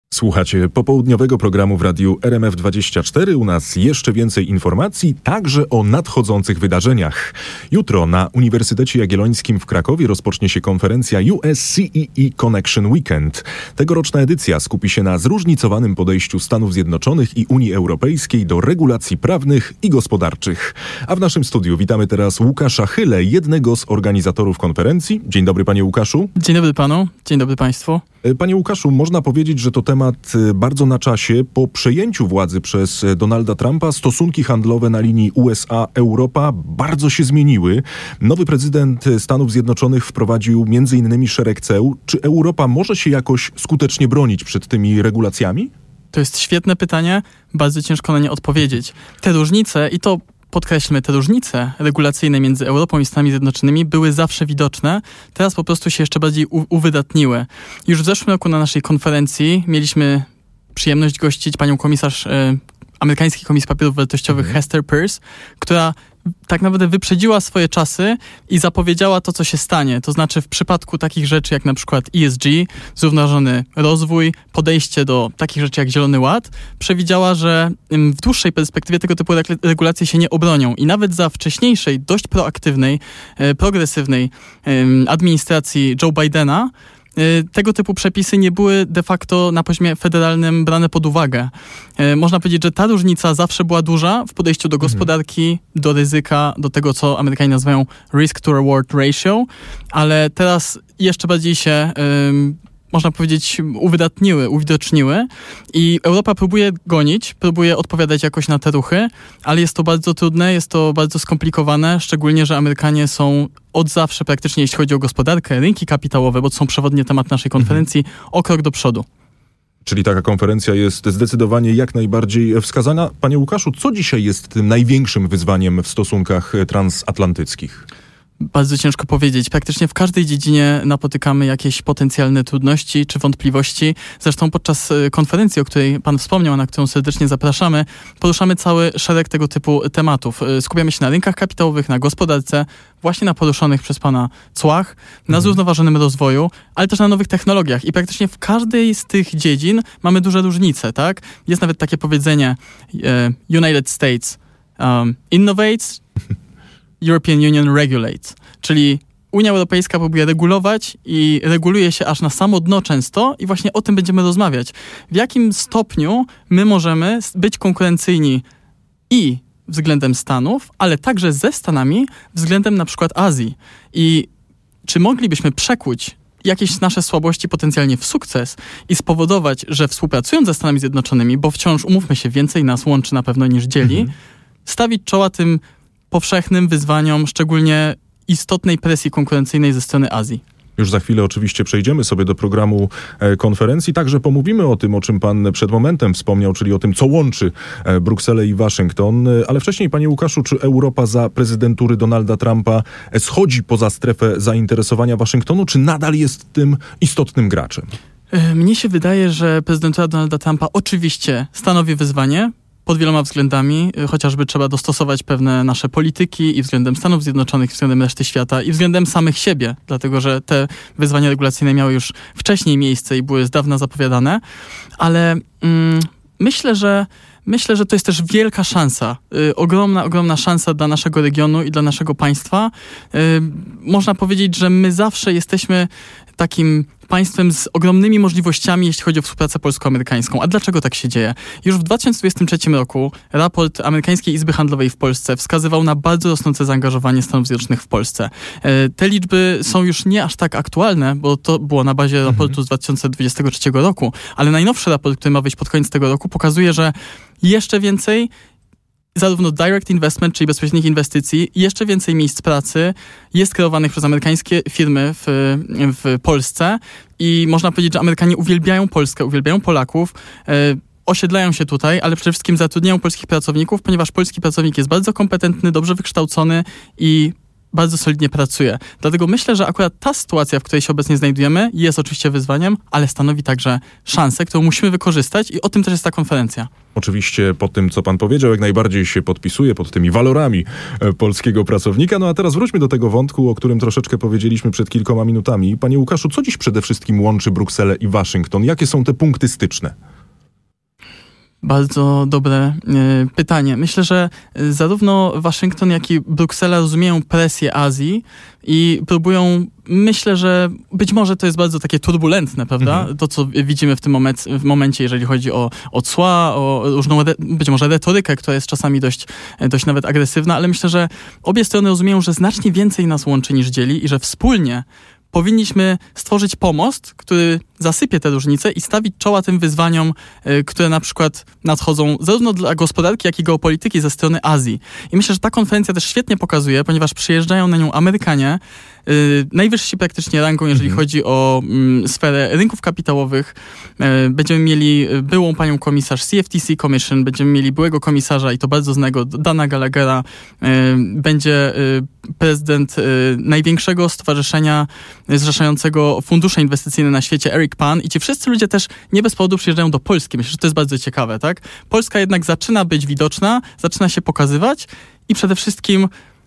Słuchacie popołudniowego programu w radiu RMF24. U nas jeszcze więcej informacji, także o nadchodzących wydarzeniach. Jutro na Uniwersytecie Jagiellońskim w Krakowie rozpocznie się konferencja US-CEE Connection Weekend. Tegoroczna edycja skupi się na zróżnicowanym podejściu Stanów Zjednoczonych i Unii Europejskiej do regulacji prawnych i gospodarczych. A w naszym studiu witamy teraz Łukasza Chylę, jednego z organizatorów konferencji. Dzień dobry, panie Łukaszu. Dzień dobry panu, dzień dobry państwu. Panie Łukaszu, można powiedzieć, że to temat bardzo na czasie. Po przejęciu władzy przez Donalda Trumpa stosunki handlowe na linii USA-Europa bardzo się zmieniły. Nowy prezydent Stanów Zjednoczonych wprowadził m.in. szereg ceł. Czy Europa może się jakoś skutecznie bronić przed tymi regulacjami? To jest świetne pytanie, bardzo ciężko na nie odpowiedzieć. Te różnice, i to podkreślmy, te różnice regulacyjne między Europą i Stanami Zjednoczonymi były zawsze widoczne, teraz po prostu się jeszcze bardziej uwydatniły. Już w zeszłym roku na naszej konferencji mieliśmy przyjemność gościć panią komisarz amerykańskiej Komisji Papierów Wartościowych Hester Peirce, która tak naprawdę wyprzedziła swoje czasy i zapowiedziała to, co się stanie. To znaczy w przypadku takich rzeczy jak na przykład ESG, zrównoważony rozwój, podejście do takich rzeczy jak Zielony Ład, przewidziała, że w dłuższej perspektywie tego typu regulacje się nie obronią. I nawet za wcześniejszej, dość proaktywnej, progresywnej administracji Joe Bidena tego typu przepisy nie były de facto na poziomie federalnym brane pod uwagę. Można powiedzieć, że ta różnica zawsze była duża w podejściu do gospodarki, do ryzyka, do tego, co Amerykanie nazywają risk to reward ratio, ale teraz jeszcze bardziej się można powiedzieć, uwidoczniły i Europa próbuje gonić, próbuje odpowiadać jakoś na te ruchy, ale jest to bardzo trudne, jest to bardzo skomplikowane, szczególnie, że Amerykanie są od zawsze praktycznie, jeśli chodzi o gospodarkę, rynki kapitałowe, bo to są przewodnie temat naszej konferencji, o krok do przodu. Czyli taka konferencja jest zdecydowanie jak najbardziej wskazana. Panie Łukaszu, co dzisiaj jest tym największym wyzwaniem w stosunkach transatlantyckich? Bardzo ciężko powiedzieć. Praktycznie w każdej dziedzinie napotykamy jakieś potencjalne trudności czy wątpliwości. Zresztą podczas konferencji, o której pan wspomniał, na którą serdecznie zapraszamy, poruszamy cały szereg tego typu tematów. Skupiamy się na rynkach kapitałowych, na gospodarce, właśnie na poruszonych przez pana cłach, na zrównoważonym rozwoju, ale też na nowych technologiach. I praktycznie w każdej z tych dziedzin mamy duże różnice, tak? Jest nawet takie powiedzenie United States innovates, European Union regulates, czyli Unia Europejska próbuje regulować i reguluje się aż na samo dno często i właśnie o tym będziemy rozmawiać. W jakim stopniu my możemy być konkurencyjni i względem Stanów, ale także ze Stanami względem na przykład Azji. I czy moglibyśmy przekuć jakieś nasze słabości potencjalnie w sukces i spowodować, że współpracując ze Stanami Zjednoczonymi, bo wciąż, umówmy się, więcej nas łączy na pewno niż dzieli, stawić czoła tym powszechnym wyzwaniom, szczególnie istotnej presji konkurencyjnej ze strony Azji. Już za chwilę oczywiście przejdziemy sobie do programu konferencji. Także pomówimy o tym, o czym pan przed momentem wspomniał, czyli o tym, co łączy Brukselę i Waszyngton. Ale wcześniej, panie Łukaszu, czy Europa za prezydentury Donalda Trumpa schodzi poza strefę zainteresowania Waszyngtonu, czy nadal jest tym istotnym graczem? Mnie się wydaje, że prezydentura Donalda Trumpa oczywiście stanowi wyzwanie, pod wieloma względami, chociażby trzeba dostosować pewne nasze polityki i względem Stanów Zjednoczonych, i względem reszty świata, i względem samych siebie, dlatego że te wyzwania regulacyjne miały już wcześniej miejsce i były z dawna zapowiadane, ale myślę, że to jest też wielka szansa, ogromna szansa dla naszego regionu i dla naszego państwa. Można powiedzieć, że my zawsze jesteśmy takim państwem z ogromnymi możliwościami, jeśli chodzi o współpracę polsko-amerykańską. A dlaczego tak się dzieje? Już w 2023 roku raport Amerykańskiej Izby Handlowej w Polsce wskazywał na bardzo rosnące zaangażowanie Stanów Zjednoczonych w Polsce. Te liczby są już nie aż tak aktualne, bo to było na bazie raportu z 2023 roku, ale najnowszy raport, który ma wyjść pod koniec tego roku, pokazuje, że jeszcze więcej zarówno direct investment, czyli bezpośrednich inwestycji, jeszcze więcej miejsc pracy jest kreowanych przez amerykańskie firmy w Polsce i można powiedzieć, że Amerykanie uwielbiają Polskę, uwielbiają Polaków, osiedlają się tutaj, ale przede wszystkim zatrudniają polskich pracowników, ponieważ polski pracownik jest bardzo kompetentny, dobrze wykształcony i bardzo solidnie pracuje. Dlatego myślę, że akurat ta sytuacja, w której się obecnie znajdujemy, jest oczywiście wyzwaniem, ale stanowi także szansę, którą musimy wykorzystać i o tym też jest ta konferencja. Oczywiście po tym, co pan powiedział, jak najbardziej się podpisuję pod tymi walorami polskiego pracownika. No a teraz wróćmy do tego wątku, o którym troszeczkę powiedzieliśmy przed kilkoma minutami. Panie Łukaszu, co dziś przede wszystkim łączy Brukselę i Waszyngton? Jakie są te punkty styczne? Bardzo dobre pytanie. Myślę, że zarówno Waszyngton, jak i Bruksela rozumieją presję Azji i próbują, myślę, że być może to jest bardzo takie turbulentne, prawda? To, co widzimy w tym momencie, jeżeli chodzi o cła, o różną, być może retorykę, która jest czasami dość nawet agresywna, ale myślę, że obie strony rozumieją, że znacznie więcej nas łączy niż dzieli i że wspólnie powinniśmy stworzyć pomost, który zasypie te różnice i stawić czoła tym wyzwaniom, które na przykład nadchodzą zarówno dla gospodarki, jak i geopolityki ze strony Azji. I myślę, że ta konferencja też świetnie pokazuje, ponieważ przyjeżdżają na nią Amerykanie, najwyżsi praktycznie rangą, jeżeli chodzi o sferę rynków kapitałowych. Będziemy mieli byłą panią komisarz CFTC Commission, będziemy mieli byłego komisarza, i to bardzo znanego, Dana Gallaghera, będzie prezydent największego stowarzyszenia zrzeszającego fundusze inwestycyjne na świecie, Eric Pan, i ci wszyscy ludzie też nie bez powodu przyjeżdżają do Polski. Myślę, że to jest bardzo ciekawe, tak? Polska jednak zaczyna być widoczna, zaczyna się pokazywać i przede wszystkim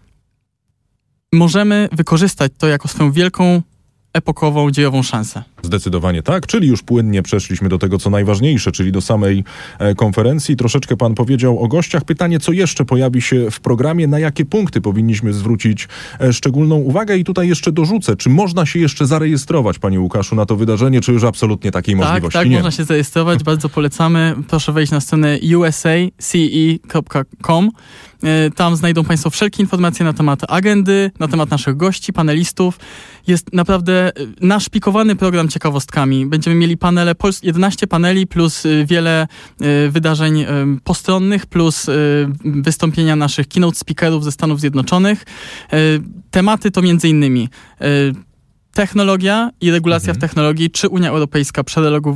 możemy wykorzystać to jako swoją wielką, epokową, dziejową szansę. Zdecydowanie tak, czyli już płynnie przeszliśmy do tego, co najważniejsze, czyli do samej konferencji. Troszeczkę pan powiedział o gościach. Pytanie, co jeszcze pojawi się w programie, na jakie punkty powinniśmy zwrócić szczególną uwagę? I tutaj jeszcze dorzucę, czy można się jeszcze zarejestrować, panie Łukaszu, na to wydarzenie, czy już absolutnie takiej możliwości nie ma? Tak, można się zarejestrować, bardzo polecamy. Proszę wejść na stronę usace.com. Tam znajdą państwo wszelkie informacje na temat agendy, na temat naszych gości, panelistów. Jest naprawdę naszpikowany program ciekawostkami. Będziemy mieli 11 paneli plus wiele wydarzeń postronnych, plus wystąpienia naszych keynote speakerów ze Stanów Zjednoczonych. Tematy to m.in. technologia i regulacja w technologii. Czy Unia Europejska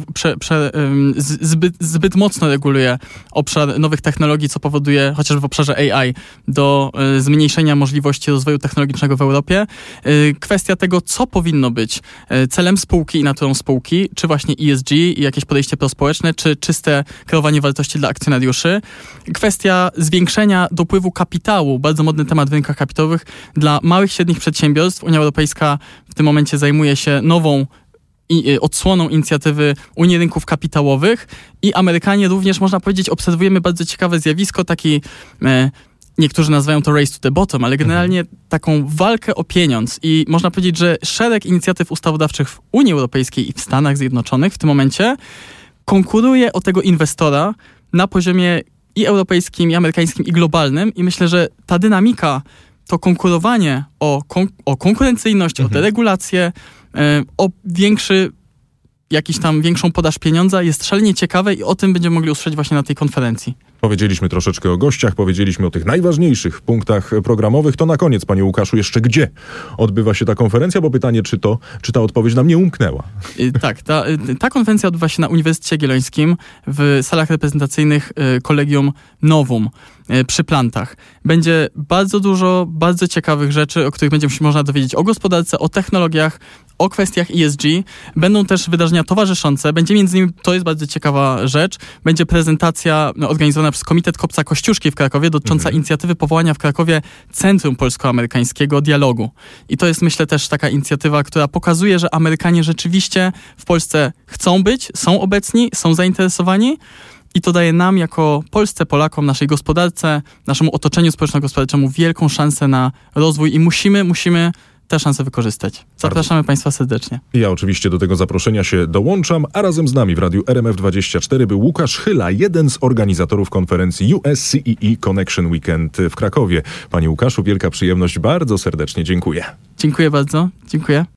zbyt mocno reguluje obszar nowych technologii, co powoduje, chociażby w obszarze AI, do zmniejszenia możliwości rozwoju technologicznego w Europie. Kwestia tego, co powinno być celem spółki i naturą spółki, czy właśnie ESG i jakieś podejście prospołeczne, czy czyste kreowanie wartości dla akcjonariuszy. Kwestia zwiększenia dopływu kapitału, bardzo modny temat w rynkach kapitałowych, dla małych i średnich przedsiębiorstw. Unia Europejska w tym momencie zajmuje się nową odsłoną inicjatywy Unii Rynków Kapitałowych i Amerykanie również, można powiedzieć, obserwujemy bardzo ciekawe zjawisko, taki niektórzy nazywają to race to the bottom, ale generalnie taką walkę o pieniądz i można powiedzieć, że szereg inicjatyw ustawodawczych w Unii Europejskiej i w Stanach Zjednoczonych w tym momencie konkuruje o tego inwestora na poziomie i europejskim, i amerykańskim, i globalnym i myślę, że ta dynamika, to konkurowanie o konkurencyjność, o deregulację, o większą podaż pieniądza jest szalenie ciekawe i o tym będziemy mogli usłyszeć właśnie na tej konferencji. Powiedzieliśmy troszeczkę o gościach, powiedzieliśmy o tych najważniejszych punktach programowych. To na koniec, panie Łukaszu, jeszcze gdzie odbywa się ta konferencja? Bo pytanie, czy ta odpowiedź nam nie umknęła? Tak, ta konferencja odbywa się na Uniwersytecie Jagiellońskim w salach reprezentacyjnych Collegium Novum przy Plantach. Będzie bardzo dużo, bardzo ciekawych rzeczy, o których będzie można dowiedzieć o gospodarce, o technologiach, o kwestiach ESG. Będą też wydarzenia towarzyszące. Będzie między innymi, to jest bardzo ciekawa rzecz, będzie prezentacja organizowana przez Komitet Kopca Kościuszki w Krakowie dotycząca inicjatywy powołania w Krakowie Centrum Polsko-Amerykańskiego Dialogu. I to jest, myślę, też taka inicjatywa, która pokazuje, że Amerykanie rzeczywiście w Polsce chcą być, są obecni, są zainteresowani. I to daje nam, jako Polsce, Polakom, naszej gospodarce, naszemu otoczeniu społeczno-gospodarczemu wielką szansę na rozwój i musimy tę szansę wykorzystać. Zapraszamy państwa serdecznie. Ja oczywiście do tego zaproszenia się dołączam, a razem z nami w Radiu RMF24 był Łukasz Chyla, jeden z organizatorów konferencji US-CEE Connection Weekend w Krakowie. Panie Łukaszu, wielka przyjemność, bardzo serdecznie dziękuję. Dziękuję bardzo, dziękuję.